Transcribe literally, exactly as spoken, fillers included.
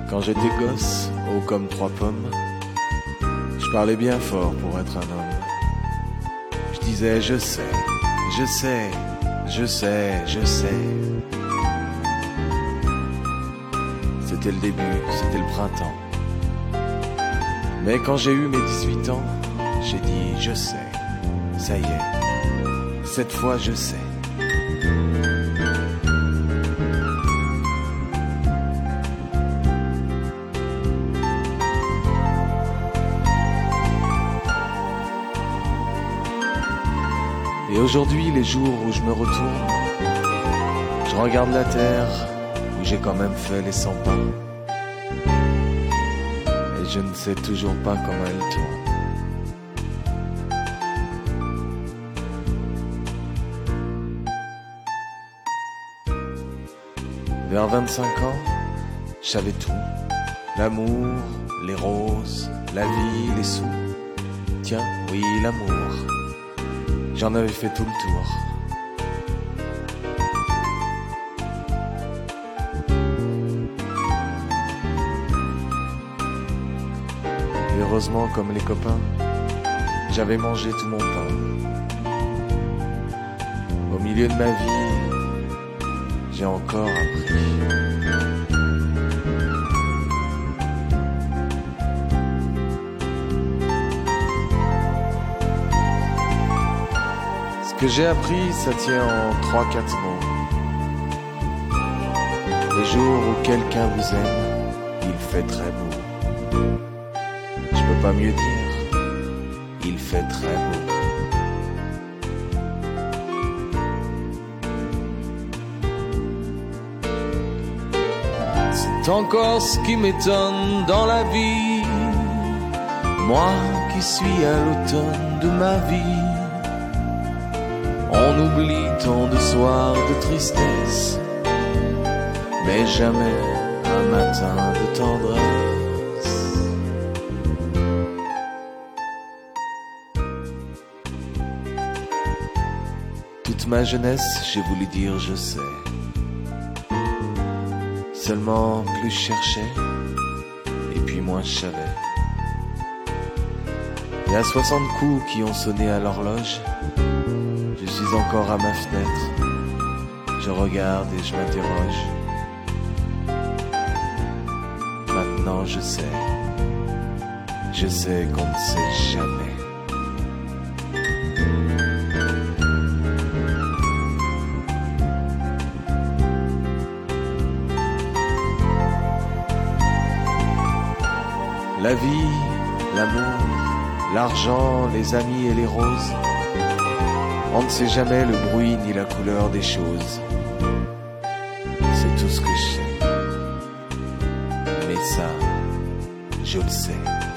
Quand j'étais gosse, haut comme trois pommes, je parlais bien fort pour être un homme. Je disais je sais, je sais, je sais, je sais. C'était le début, c'était le printemps. Mais quand j'ai eu mes dix-huit ans, j'ai dit je sais, ça y est, cette fois je sais. Et aujourd'hui, les jours où je me retourne, je regarde la terre où j'ai quand même fait les cent pas. Et je ne sais toujours pas comment elle tourne. Vers vingt-cinq ans, je savais tout. L'amour, les roses, la vie, les sous. Tiens, oui, l'amour. J'en avais fait tout le tour. Et heureusement, comme les copains, j'avais mangé tout mon pain. Au milieu de ma vie, j'ai encore appris. Ce que j'ai appris, ça tient en trois, quatre mots. Les jours où quelqu'un vous aime, il fait très beau. Je peux pas mieux dire, il fait très beau. C'est encore ce qui m'étonne dans la vie, moi qui suis à l'automne de ma vie. On oublie tant de soirs de tristesse, mais jamais un matin de tendresse. Toute ma jeunesse, j'ai voulu dire je sais. Seulement plus je cherchais, et puis moins je savais. Et à soixante coups qui ont sonné à l'horloge, je suis encore à ma fenêtre, je regarde et je m'interroge. Maintenant je sais, je sais qu'on ne sait jamais. La vie, l'amour, l'argent, les amis et les roses, on ne sait jamais le bruit ni la couleur des choses. C'est tout ce que je sais. Mais ça, je le sais.